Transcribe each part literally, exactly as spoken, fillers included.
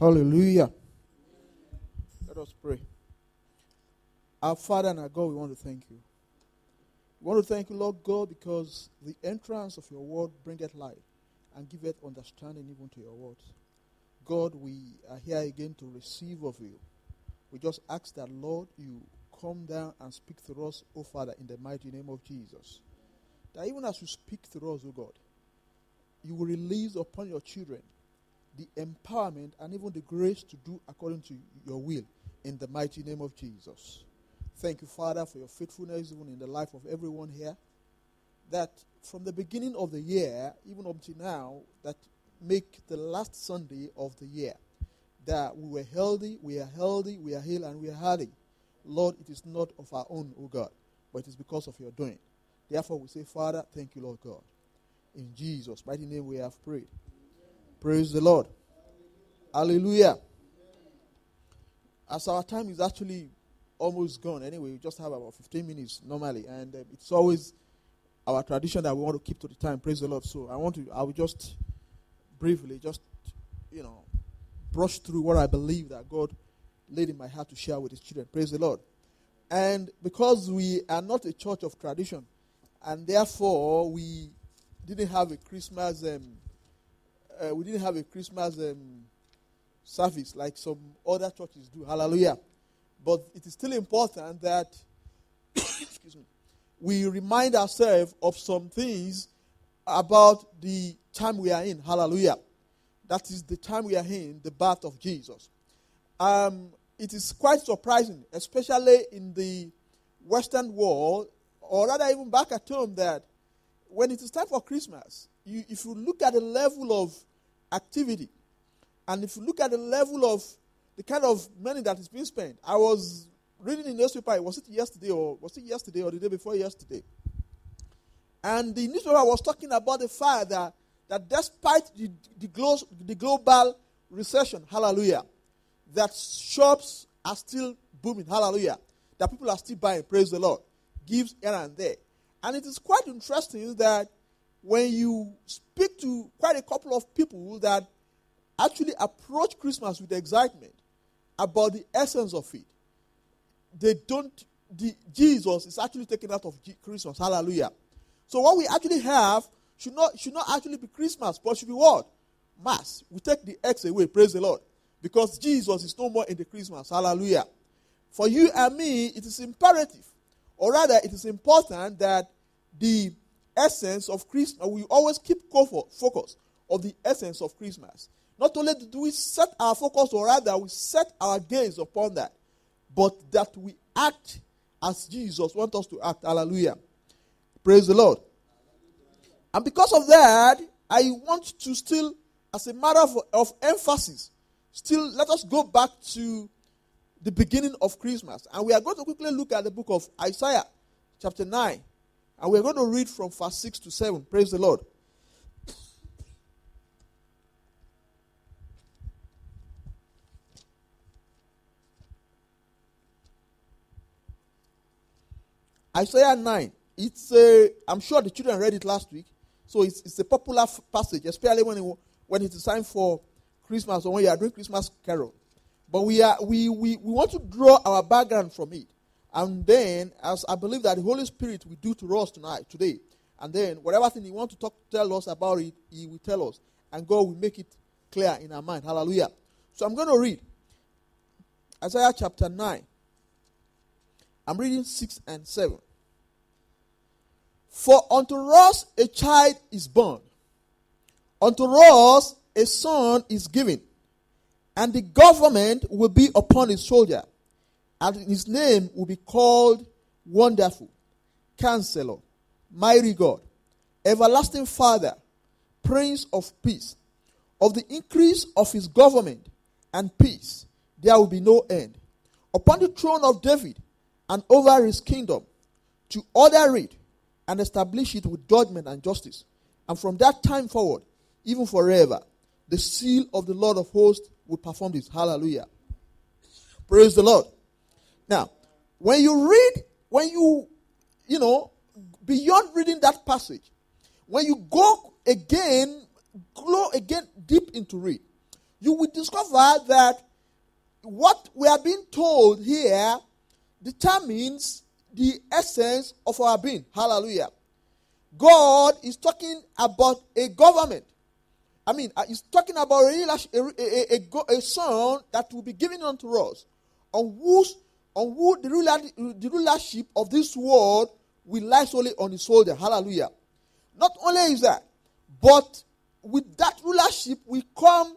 Hallelujah. Let us pray. Our Father and our God, we want to thank you. We want to thank you, Lord God, because the entrance of your word bringeth light and giveth understanding even to your words. God, we are here again to receive of you. We just ask that, Lord, you come down and speak to us, O Father, in the mighty name of Jesus. That even as you speak to us, O God, you will release upon your children the empowerment and even the grace to do according to your will in the mighty name of Jesus. Thank you, Father, for your faithfulness even in the life of everyone here. That from the beginning of the year, even up to now, that make the last Sunday of the year, that we were healthy, we are healthy, we are healed, and we are healthy. Lord, it is not of our own, O God, but it is because of your doing. Therefore, we say, Father, thank you, Lord God. In Jesus' mighty name we have prayed. Praise the Lord. Hallelujah. As our time is actually almost gone, anyway, we just have about fifteen minutes normally, and um, it's always our tradition that we want to keep to the time. Praise the Lord. So I want to, I will just briefly, just, you know, brush through what I believe that God laid in my heart to share with his children. Praise the Lord. And because we are not a church of tradition, and therefore we didn't have a Christmas um, Uh, we didn't have a Christmas um, service like some other churches do. Hallelujah. But it is still important that excuse me, we remind ourselves of some things about the time we are in. Hallelujah. That is the time we are in, the birth of Jesus. Um, it is quite surprising, especially in the Western world, or rather even back at home, that when it is time for Christmas, You, if you look at the level of activity, and if you look at the level of the kind of money that is being spent, I was reading in the newspaper, was it yesterday or was it yesterday or the day before yesterday? And the newspaper was talking about the fact that, that despite the, the, glo- the global recession, hallelujah, that shops are still booming, hallelujah, that people are still buying, praise the Lord, gifts here and there. And it is quite interesting that when you speak to quite a couple of people that actually approach Christmas with excitement about the essence of it, they don't, the, Jesus is actually taken out of G- Christmas. Hallelujah. So what we actually have should not, should not actually be Christmas, but should be what? Mass. We take the X away, praise the Lord. Because Jesus is no more in the Christmas. Hallelujah. For you and me, it is imperative, or rather it is important that the essence of Christmas, we always keep focus of the essence of Christmas. Not only do we set our focus, or rather we set our gaze upon that, but that we act as Jesus wants us to act. Hallelujah. Praise the Lord. And because of that, I want to still, as a matter of, of emphasis, still let us go back to the beginning of Christmas. And we are going to quickly look at the book of Isaiah, chapter nine. And we're going to read from verse six to seven. Praise the Lord. Isaiah nine. It's a, I'm sure the children read it last week. So it's, it's a popular f- passage, especially when it, when it is time for Christmas or when you are doing Christmas carol. But we are we, we, we want to draw our background from it. And then, as I believe that the Holy Spirit will do to us tonight, today, and then whatever thing He wants to talk, tell us about it, He will tell us. And God will make it clear in our mind. Hallelujah. So I'm going to read Isaiah chapter nine. I'm reading six and seven. For unto us a child is born, unto us a son is given, and the government will be upon his shoulder, and his name will be called Wonderful, Counselor, Mighty God, Everlasting Father, Prince of Peace. Of the increase of his government and peace, there will be no end. Upon the throne of David and over his kingdom, to order it and establish it with judgment and justice. And from that time forward, even forever, the seal of the Lord of hosts will perform this. Hallelujah. Praise the Lord. Now, when you read, when you, you know, beyond reading that passage, when you go again, go again deep into it, you will discover that what we are being told here determines the essence of our being. Hallelujah. God is talking about a government. I mean, uh, he's talking about a, a, a, a, a son that will be given unto us, on whose, on who the, ruler, the rulership of this world will lie solely on his shoulder. Hallelujah. Not only is that, but with that rulership will come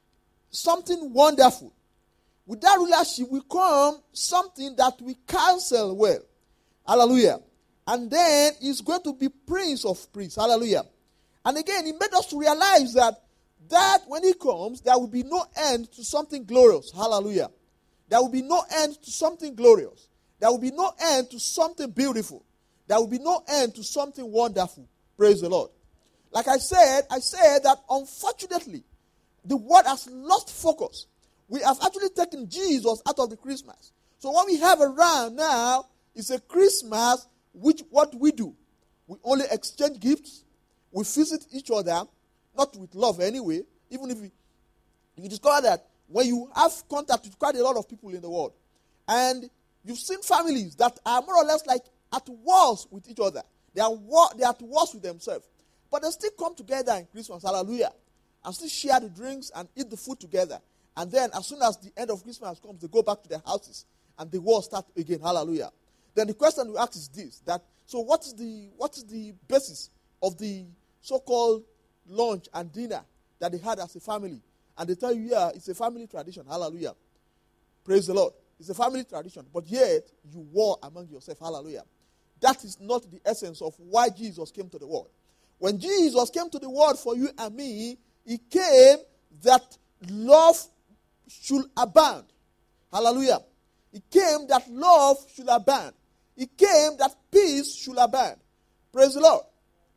something wonderful. With that rulership will come something that we counsel well. Hallelujah. And then he's going to be Prince of Priests. Hallelujah. And again, he made us to realize that, that when he comes, there will be no end to something glorious. Hallelujah. There will be no end to something glorious. There will be no end to something beautiful. There will be no end to something wonderful. Praise the Lord. Like I said, I said that unfortunately, the world has lost focus. We have actually taken Jesus out of the Christmas. So what we have around now is a Christmas which what we do. We only exchange gifts. We visit each other, not with love anyway, even if we, you discover that when you have contact with quite a lot of people in the world, and you've seen families that are more or less like at wars with each other. They are, war, they are at wars with themselves. But they still come together in Christmas, hallelujah, and still share the drinks and eat the food together. And then as soon as the end of Christmas comes, they go back to their houses and the war starts again, hallelujah. Then the question we ask is this, that so what is the what is the basis of the so-called lunch and dinner that they had as a family? And they tell you, yeah, it's a family tradition. Hallelujah. Praise the Lord. It's a family tradition. But yet, you war among yourself. Hallelujah. That is not the essence of why Jesus came to the world. When Jesus came to the world for you and me, he came that love should abound. Hallelujah. He came that love should abound. He came that peace should abound. Praise the Lord.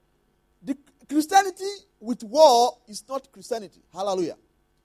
The Christianity with war is not Christianity. Hallelujah.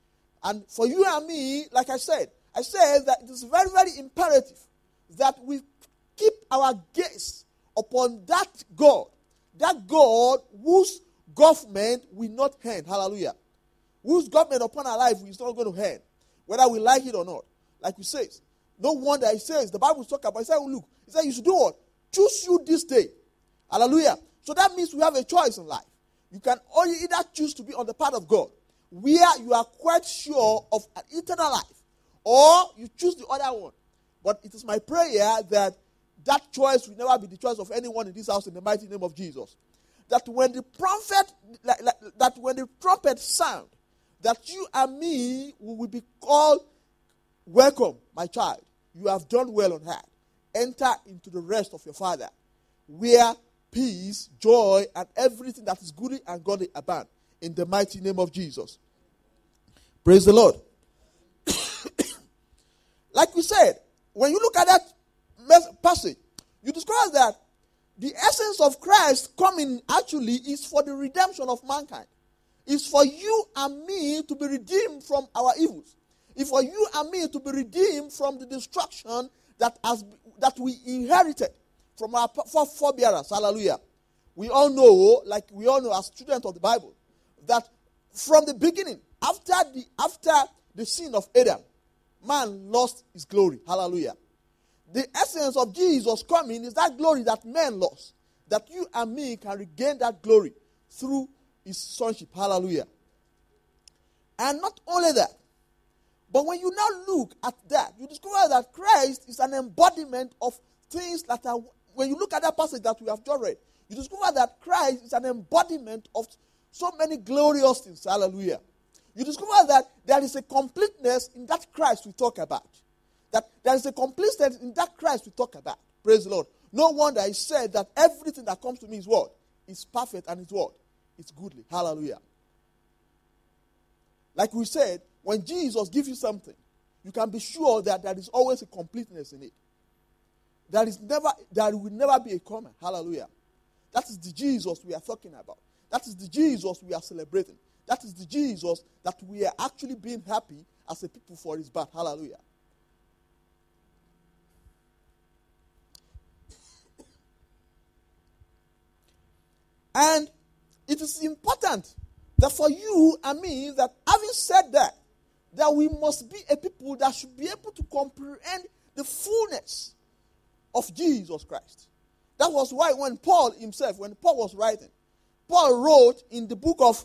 And for you and me, like I said, I said that it is very, very imperative that we keep our gaze upon that God, that God whose government will not end. Hallelujah. Whose government upon our life is not going to end, whether we like it or not. Like we say, no wonder he says, the Bible talks about, he said, oh, look, he said, you should do what? Choose you this day. Hallelujah. So that means we have a choice in life. You can only either choose to be on the path of God, where you are quite sure of an eternal life, or you choose the other one. But it is my prayer that that choice will never be the choice of anyone in this house in the mighty name of Jesus. That when the prophet, like, like, that when the trumpet sound, that you and me will be called, welcome, my child. You have done well on earth. Enter into the rest of your Father, where peace, joy, and everything that is good and godly abound. In the mighty name of Jesus. Praise the Lord. Like we said, when you look at that passage, you discover that the essence of Christ coming actually is for the redemption of mankind. It's for you and me to be redeemed from our evils. It's for you and me to be redeemed from the destruction that has that we inherited from our forebearers. Hallelujah. We all know, like we all know as students of the Bible, that from the beginning, after the after the sin of Adam, man lost his glory. Hallelujah. The essence of Jesus coming is that glory that man lost, that you and me can regain that glory through his sonship. Hallelujah. And not only that, but when you now look at that, you discover that Christ is an embodiment of things that are, when you look at that passage that we have just read, you discover that Christ is an embodiment of so many glorious things. Hallelujah. You discover that there is a completeness in that Christ we talk about. That there is a completeness in that Christ we talk about. Praise the Lord. No wonder he said that everything that comes to me is what? Is perfect and it's what? It's goodly. Hallelujah. Like we said, when Jesus gives you something, you can be sure that there is always a completeness in it. There is never, there will never be a comma. Hallelujah. That is the Jesus we are talking about. That is the Jesus we are celebrating. That is the Jesus that we are actually being happy as a people for his birth. Hallelujah. And it is important that for you and me, that having said that, that we must be a people that should be able to comprehend the fullness of Jesus Christ. That was why when Paul himself, when Paul was writing, Paul wrote in the book of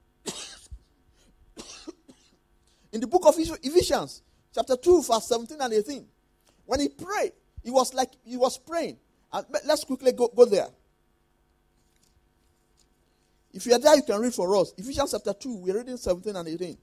in the book of Ephesians, chapter two, verse seventeen and eighteen. When he prayed, he was like he was praying. And let's quickly go, go there. If you are there, you can read for us. Ephesians chapter two, we're reading seventeen and eighteen.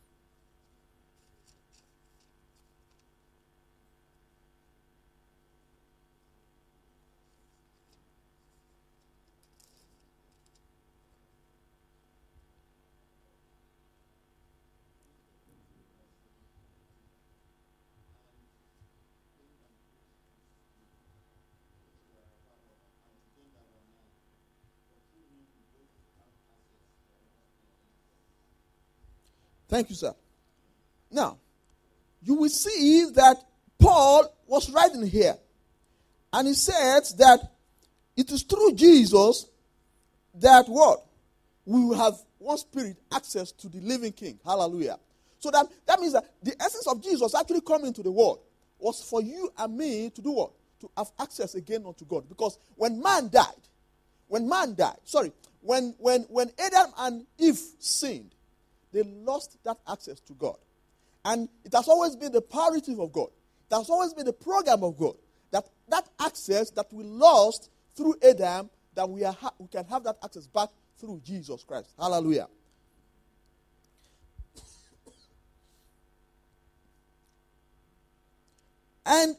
Thank you, sir. Now, you will see that Paul was writing here. And he says that it is through Jesus that what? We will have one spirit access to the living King. Hallelujah. So that, that means that the essence of Jesus actually coming to the world was for you and me to do what? To have access again unto God. Because when man died, when man died, sorry, when, when, when Adam and Eve sinned, they lost that access to God. And it has always been the priority of God. It has always been the program of God. That that access that we lost through Adam, that we, are ha- we can have that access back through Jesus Christ. Hallelujah. And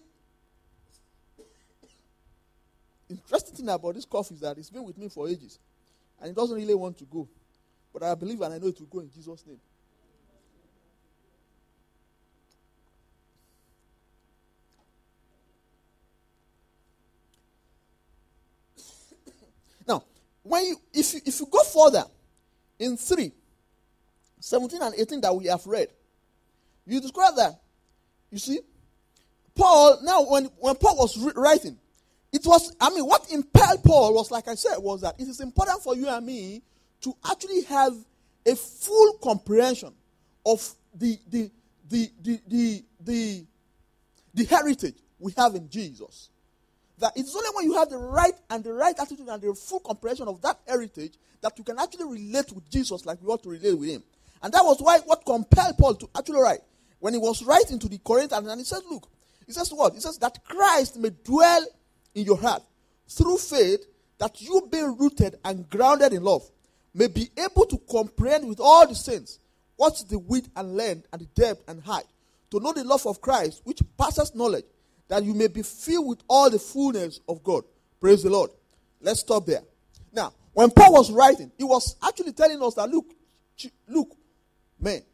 interesting thing about this cough is that it's been with me for ages. And it doesn't really want to go. But I believe and I know it will go in Jesus' name. Now, when you if you if you go further in three, seventeen and eighteen that we have read, you describe that. You see, Paul, now when, when Paul was re- writing, it was, I mean, what impelled Paul was, like I said, was that it is important for you and me to actually have a full comprehension of the the the the the the, the heritage we have in Jesus. That it's only when you have the right and the right attitude and the full comprehension of that heritage that you can actually relate with Jesus like we ought to relate with him. And that was why what compelled Paul to actually write. When he was writing to the Corinthians, and he says, look, he says what? He says that Christ may dwell in your heart through faith, that you being rooted and grounded in love may be able to comprehend with all the saints what's the width and length and the depth and height, to know the love of Christ which passes knowledge, that you may be filled with all the fullness of God. Praise the Lord. Let's stop there. Now, when Paul was writing, he was actually telling us that, look, look, man,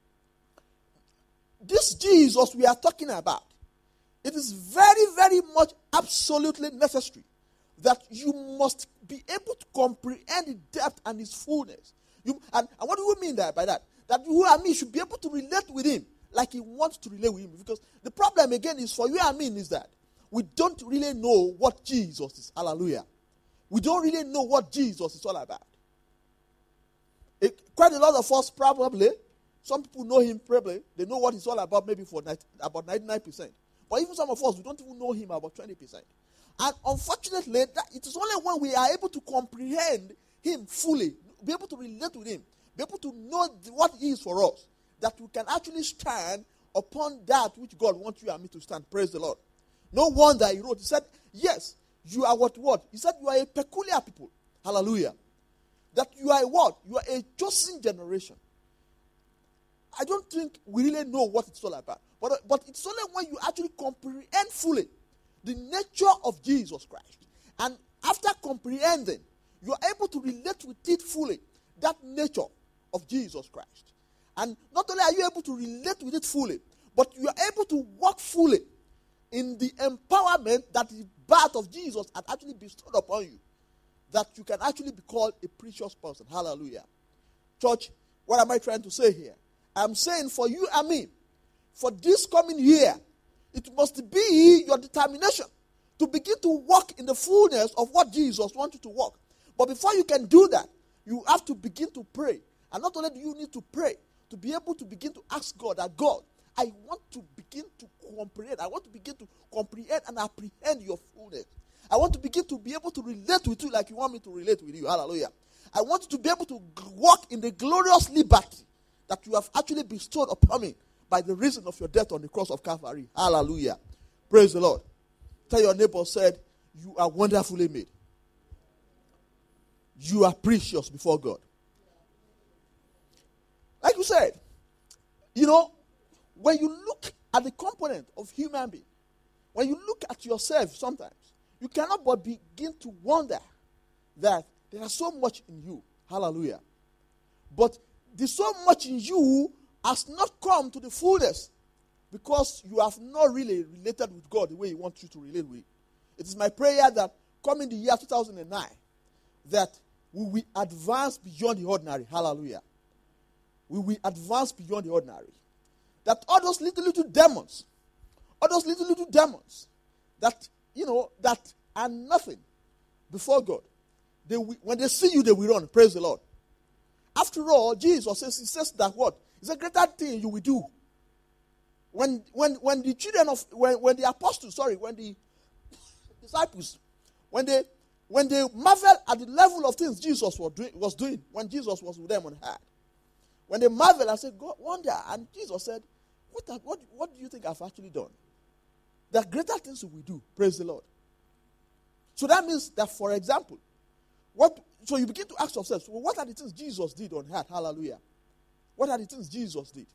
this Jesus we are talking about, it is very, very much absolutely necessary that you must be able to comprehend the depth and his fullness. You, and, and what do we mean that, by that? That you and me should be able to relate with him like he wants to relate with him. Because the problem again is for you and me is that we don't really know what Jesus is. Hallelujah. We don't really know what Jesus is all about. It, quite a lot of us probably, some people know him probably, they know what he's all about maybe for ninety, about ninety-nine percent. But even some of us, we don't even know him about twenty percent. And unfortunately, that it is only when we are able to comprehend him fully, be able to relate with him, be able to know what he is for us, that we can actually stand upon that which God wants you and me to stand. Praise the Lord. No wonder he wrote, he said, yes, you are what what? He said you are a peculiar people. Hallelujah. That you are a what? You are a chosen generation. I don't think we really know what it's all about. But, but it's only when you actually comprehend fully the nature of Jesus Christ. And after comprehending, you are able to relate with it fully, that nature of Jesus Christ. And not only are you able to relate with it fully, but you are able to walk fully in the empowerment that the birth of Jesus had actually bestowed upon you, that you can actually be called a precious person. Hallelujah. Church, what am I trying to say here? I'm saying for you and me, for this coming year, it must be your determination to begin to walk in the fullness of what Jesus wants you to walk. But before you can do that, you have to begin to pray. And not only do you need to pray, to be able to begin to ask God that, God, I want to begin to comprehend. I want to begin to comprehend and apprehend your fullness. I want to begin to be able to relate with you like you want me to relate with you. Hallelujah. I want you to be able to walk in the glorious liberty that you have actually bestowed upon me by the reason of your death on the cross of Calvary. Hallelujah. Praise the Lord. Tell your neighbor, said, you are wonderfully made. You are precious before God. Like you said, you know, when you look at the component of human being, when you look at yourself sometimes, you cannot but begin to wonder that there is so much in you. Hallelujah. But the so much in you has not come to the fullness because you have not really related with God the way He wants you to relate with. It is my prayer that coming the year two thousand nine, that we will advance beyond the ordinary. Hallelujah. We will advance beyond the ordinary. That all those little, little demons, all those little, little demons that, you know, that are nothing before God, they will, when they see you, they will run. Praise the Lord. After all, Jesus says, he says that what? It's a greater thing you will do. When when when the children of, when, when the apostles, sorry, when the disciples, when they when they marveled at the level of things Jesus was doing, was doing when Jesus was with them on earth. When they marveled and said, God, wonder, and Jesus said, what, are, what, what do you think I've actually done? There are greater things we do. Praise the Lord. So that means that, for example, what? So you begin to ask yourself, well, what are the things Jesus did on earth? Hallelujah. What are the things Jesus did?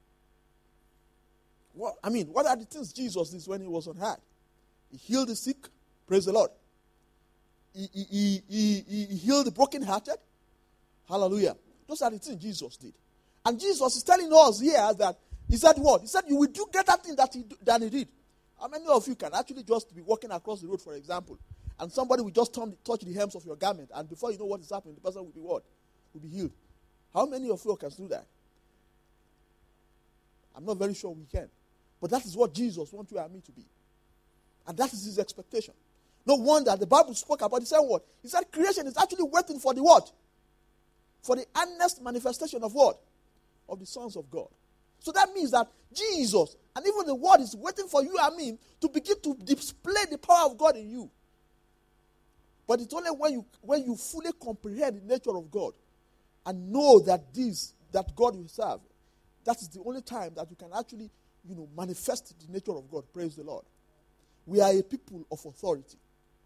What, I mean, what are the things Jesus did when he was on earth? He healed the sick. Praise the Lord. He, he, he, he, he healed the brokenhearted. Hallelujah. Those are the things Jesus did. And Jesus is telling us here that, he said what? He said, you will do greater things that he, than he did. How many of you can actually just be walking across the road, for example, and somebody will just turn, touch the hems of your garment, and before you know what is happening, the person will be what? Will be healed. How many of you can do that? I'm not very sure we can. But that is what Jesus wants you and me to be. And that is his expectation. No wonder the Bible spoke about, he said what? He said creation is actually waiting for the what? For the earnest manifestation of what? Of the sons of God. So that means that Jesus and even the word is waiting for you and me to begin to display the power of God in you. But it's only when you when you fully comprehend the nature of God and know that this, that God you serve, that is the only time that you can actually, you know, manifest the nature of God. Praise the Lord. We are a people of authority.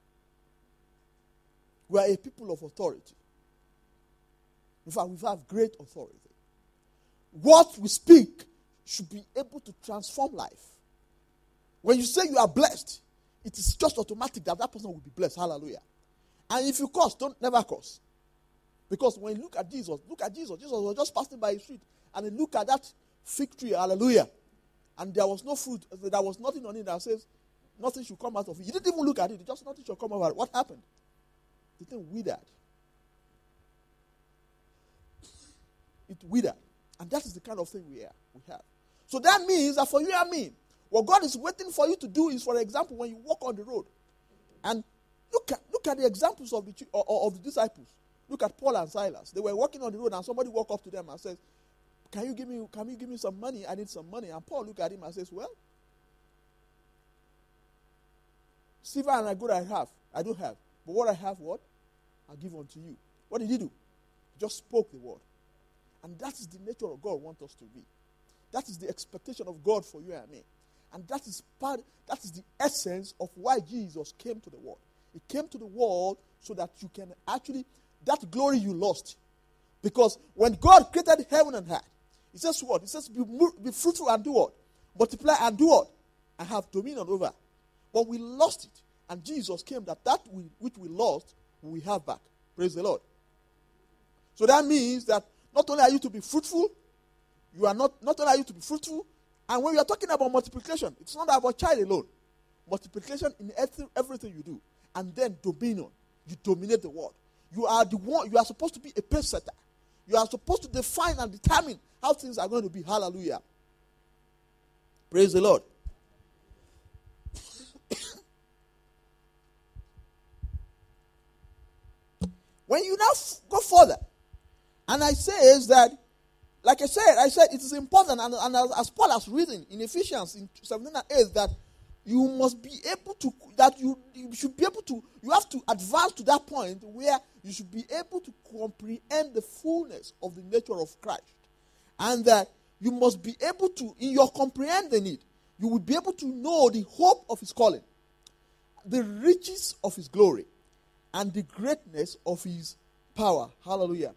We are a people of authority. In fact, we have great authority. What we speak should be able to transform life. When you say you are blessed, it is just automatic that that person will be blessed. Hallelujah. And if you curse, don't never curse. Because when you look at Jesus, look at Jesus. Jesus was just passing by a street, and he looked at that fig tree, hallelujah. And there was no fruit, there was nothing on it that says nothing should come out of it. He didn't even look at it, just nothing should come out of it. What happened? The thing withered. It withered. And that is the kind of thing we are, we have. So that means that for you and me, what God is waiting for you to do is, for example, when you walk on the road, and look at look at the examples of the of the disciples. Look at Paul and Silas. They were walking on the road, and somebody walked up to them and says, "Can you give me can you give me some money? I need some money." And Paul looked at him and says, "Well, silver and gold I have, I don't have, but what I have, what I'll give unto you." What did he do? He just spoke the word. And that is the nature of God wants us to be. That is the expectation of God for you and me. And that is part, that is the essence of why Jesus came to the world. He came to the world so that you can actually, that glory you lost. Because when God created heaven and earth, he says what? He says be, be fruitful and do what? Multiply and do what? And have dominion over. But we lost it. And Jesus came that that we, which we lost, we have back. Praise the Lord. So that means that not only are you to be fruitful, you are not, not only are you to be fruitful, and when we are talking about multiplication, it's not about child alone. Multiplication in everything you do. And then dominion. You dominate the world. You are the one, you are supposed to be a pace setter. You are supposed to define and determine how things are going to be. Hallelujah. Praise the Lord. When you now f- go further, and I say is that like I said, I said it is important, and, and as, as Paul has written in Ephesians in seventeen and eight, that you must be able to, that you, you should be able to, you have to advance to that point where you should be able to comprehend the fullness of the nature of Christ. And that you must be able to, in your comprehending it, you will be able to know the hope of his calling, the riches of his glory, and the greatness of his power. Hallelujah.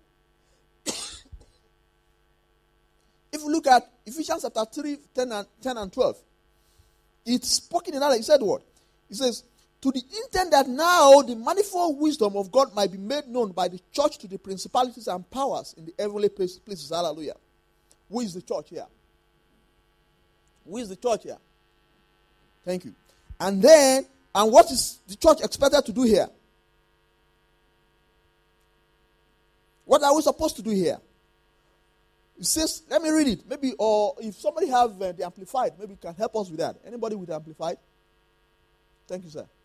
If you look at Ephesians chapter three, ten and, ten and twelve, it's spoken in other. He said what? He says, to the intent that now the manifold wisdom of God might be made known by the church to the principalities and powers in the heavenly places. Hallelujah. Who is the church here? Who is the church here? Thank you. And then, and what is the church expected to do here? What are we supposed to do here? It says, let me read it. Maybe, or if somebody have uh, the Amplified, maybe you can help us with that. Anybody with the Amplified? Thank you, sir.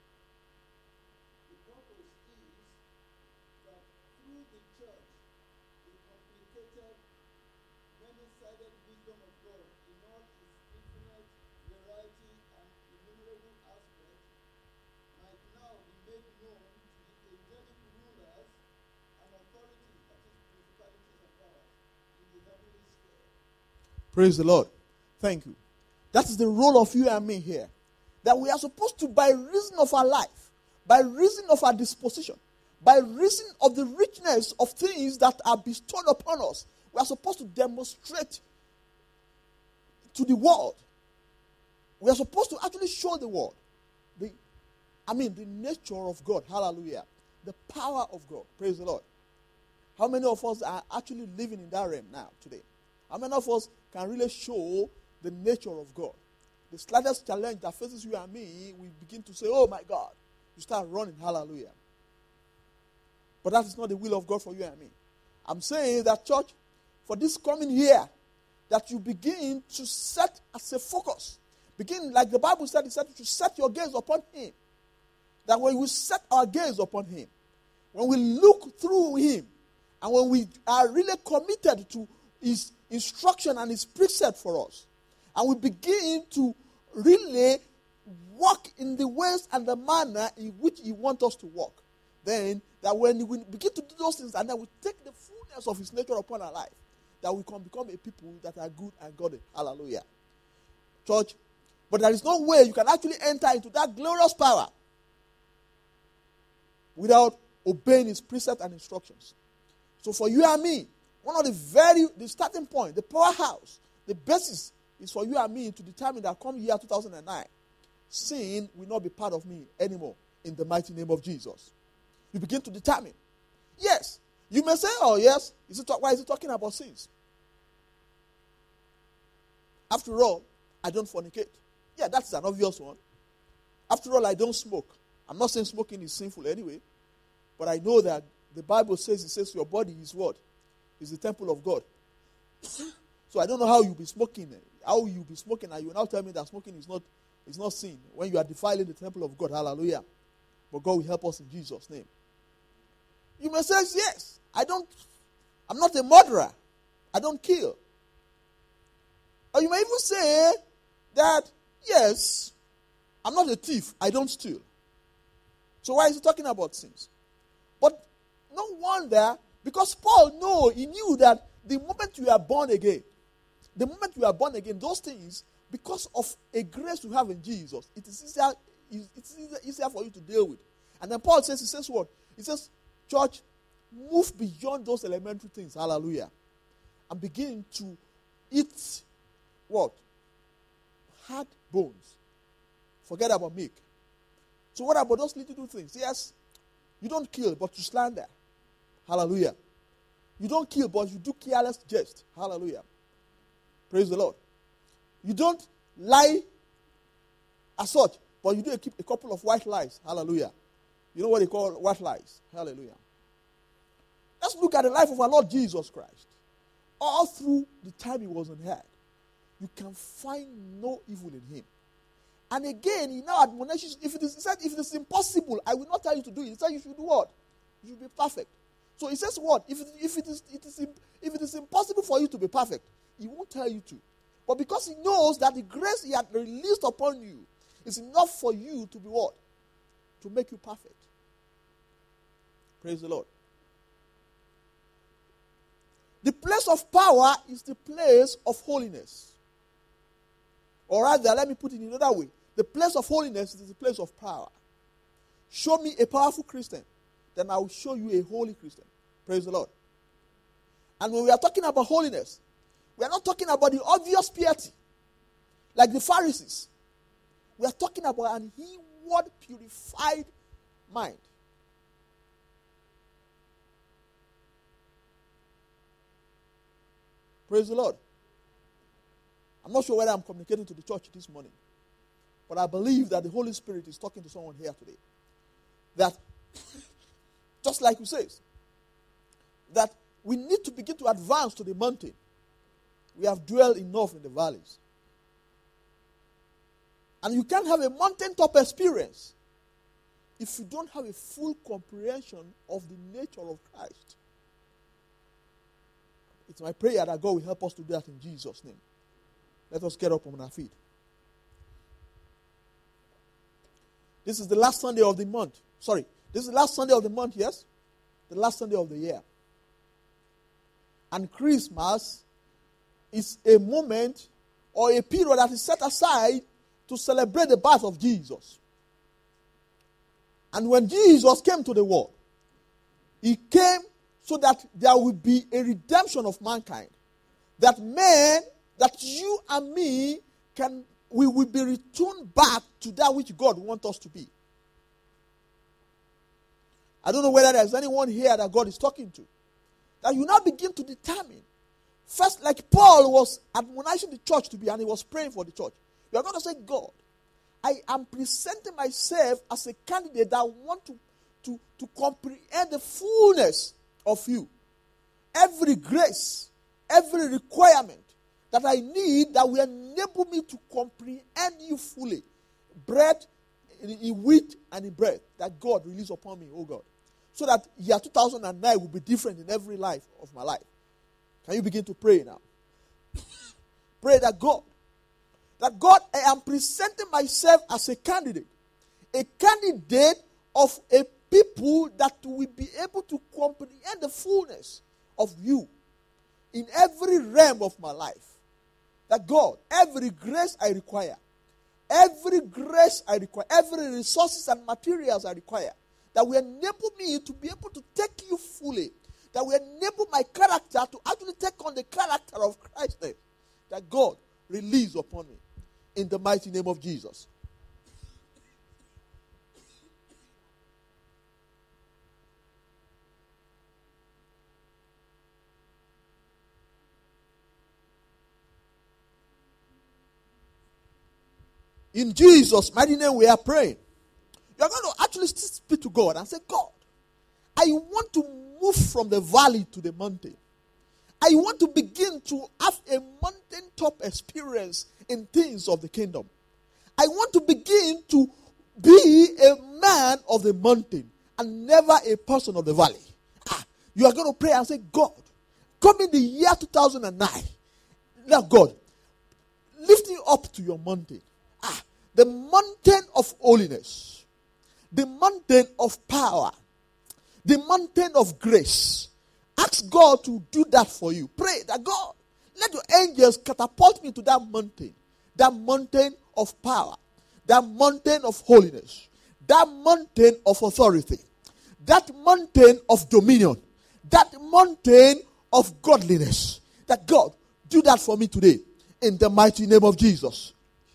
Praise the Lord. Thank you. That is the role of you and me here. That we are supposed to, by reason of our life, by reason of our disposition, by reason of the richness of things that are bestowed upon us, we are supposed to demonstrate to the world. We are supposed to actually show the world the, I mean, the nature of God. Hallelujah. The power of God. Praise the Lord. How many of us are actually living in that realm now, today? How many of us can really show the nature of God? The slightest challenge that faces you and me, we begin to say, oh my God. You start running, hallelujah. But that is not the will of God for you and me. I'm saying that, church, for this coming year, that you begin to set as a focus. Begin, like the Bible said, it said to set your gaze upon him. That when we set our gaze upon him, when we look through him, and when we are really committed to his instruction and his precept for us, and we begin to really walk in the ways and the manner in which he wants us to walk, then that when we begin to do those things and then we take the fullness of his nature upon our life, that we can become a people that are good and godly. Hallelujah. Church, but there is no way you can actually enter into that glorious power without obeying his precepts and instructions. So for you and me, one of the very, the starting point, the powerhouse, the basis is for you and me to determine that come year two thousand nine, sin will not be part of me anymore in the mighty name of Jesus. You begin to determine. Yes, you may say, oh yes, is it, why is he talking about sins? After all, I don't fornicate. Yeah, that's an obvious one. After all, I don't smoke. I'm not saying smoking is sinful anyway, but I know that the Bible says, it says your body is what? Is the temple of God. So I don't know how you'll be smoking. How you'll be smoking, and you will now tell me that smoking is not, is not sin when you are defiling the temple of God. Hallelujah. But God will help us in Jesus' name. You may say, yes, I don't, I'm not a murderer. I don't kill. Or you may even say that, yes, I'm not a thief. I don't steal. So why is he talking about sins? But no wonder, because Paul know, he knew that the moment you are born again, the moment you are born again, those things, because of a grace you have in Jesus, it is easier, it's easier for you to deal with. And then Paul says, he says what? He says, church, move beyond those elementary things, hallelujah, and begin to eat what? Hard bones. Forget about milk. So what about those little things? Yes, you don't kill, but you slander. Hallelujah. You don't kill, but you do careless jest. Hallelujah. Praise the Lord. You don't lie as such, but you do keep a couple of white lies. Hallelujah. You know what they call white lies? Hallelujah. Let's look at the life of our Lord Jesus Christ. All through the time he was on earth, you can find no evil in him. And again, he now admonishes, if it is, he said, if it is impossible, I will not tell you to do it. He said, you should do what? You should be perfect. So he says what? If it, if it is it is if it is impossible for you to be perfect, he won't tell you to. But because he knows that the grace he had released upon you is enough for you to be what? To make you perfect. Praise the Lord. The place of power is the place of holiness. Or rather, let me put it in another way. The place of holiness is the place of power. Show me a powerful Christian, then I will show you a holy Christian. Praise the Lord. And when we are talking about holiness, we are not talking about the obvious piety, like the Pharisees. We are talking about an inward purified mind. Praise the Lord. I'm not sure whether I'm communicating to the church this morning, but I believe that the Holy Spirit is talking to someone here today. That, just like he says, that we need to begin to advance to the mountain. We have dwelled enough in the valleys. And you can't have a mountaintop experience if you don't have a full comprehension of the nature of Christ. It's my prayer that God will help us to do that in Jesus' name. Let us get up on our feet. This is the last Sunday of the month. Sorry, this is the last Sunday of the month, yes? The last Sunday of the year. And Christmas is a moment or a period that is set aside to celebrate the birth of Jesus. And when Jesus came to the world, he came so that there will be a redemption of mankind. That man, that you and me, can we will be returned back to that which God wants us to be. I don't know whether there's anyone here that God is talking to. That you now begin to determine. First, like Paul was admonishing the church to be, and he was praying for the church. You are going to say, God, I am presenting myself as a candidate that want to, to, to comprehend the fullness of you. Every grace, every requirement that I need that will enable me to comprehend you fully. Bread in, in wheat and in bread that God released upon me, oh God. So that year two thousand nine will be different in every life of my life. Can you begin to pray now? Pray that God, that God, I am presenting myself as a candidate. A candidate of a people that will be able to comprehend the fullness of you in every realm of my life. That God, every grace I require, every grace I require, every resources and materials I require, that will enable me to be able to take you fully, that will enable my character to actually take on the character of Christ, that God release upon me in the mighty name of Jesus. In Jesus' mighty name we are praying. You are going to actually speak to God and say, God, I want to move from the valley to the mountain. I want to begin to have a mountaintop experience in things of the kingdom. I want to begin to be a man of the mountain and never a person of the valley. Ah, you are going to pray and say, God, come in the year two thousand nine. Now, God, lift me up to your mountain. Ah, the mountain of holiness, the mountain of power, the mountain of grace. Ask God to do that for you. Pray that God, let your angels catapult me to that mountain, that mountain of power, that mountain of holiness, that mountain of authority, that mountain of dominion, that mountain of godliness. That God, do that for me today in the mighty name of Jesus.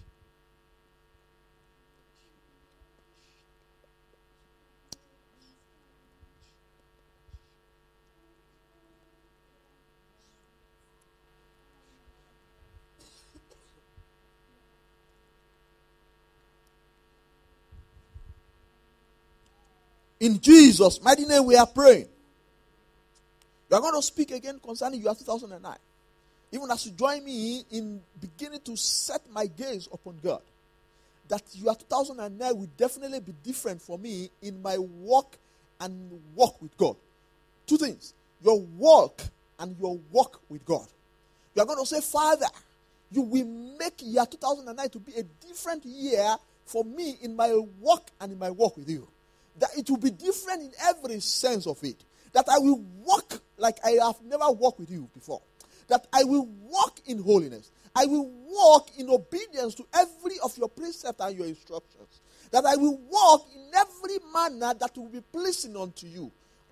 In Jesus' mighty name we are praying. You are going to speak again concerning year two thousand nine. Even as you join me in beginning to set my gaze upon God. That year two thousand nine will definitely be different for me in my walk and walk with God. Two things. Your walk and your walk with God. You are going to say, Father, you will make year two thousand nine to be a different year for me in my walk and in my walk with you. That it will be different in every sense of it. That I will walk like I have never walked with you before. That I will walk in holiness. I will walk in obedience to every of your precepts and your instructions. That I will walk in every manner that will be pleasing unto you.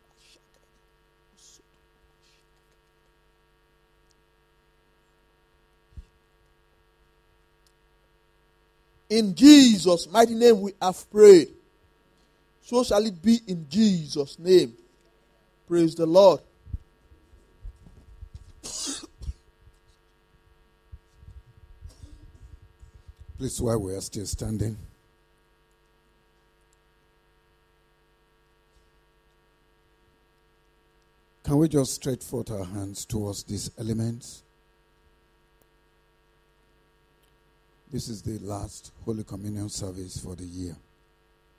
In Jesus' mighty name we have prayed. So shall it be in Jesus' name. Praise the Lord. Please, while we are still standing, can we just stretch forth our hands towards these elements? This is the last Holy Communion service for the year.